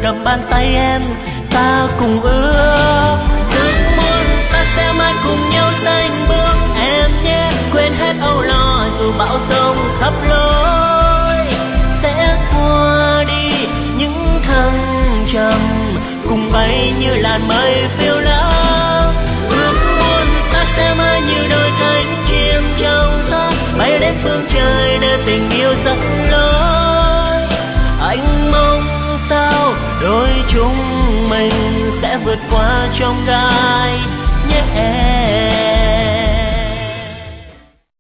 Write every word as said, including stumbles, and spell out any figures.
cầm bàn tay em, ta cùng ước ước muốn ta sẽ mãi cùng nhau sánh bước em nhé. Quên hết âu lo dù bão giông khắp lối, sẽ qua đi những thăng trầm, cùng bay như làn mây phiêu lãng. Ước muốn ta sẽ mãi như đôi cánh chim trong gió, bay đến phương trời nơi tình yêu dẫn lối. Anh mong sao đôi chúng mình sẽ vượt qua trong gai nhé em.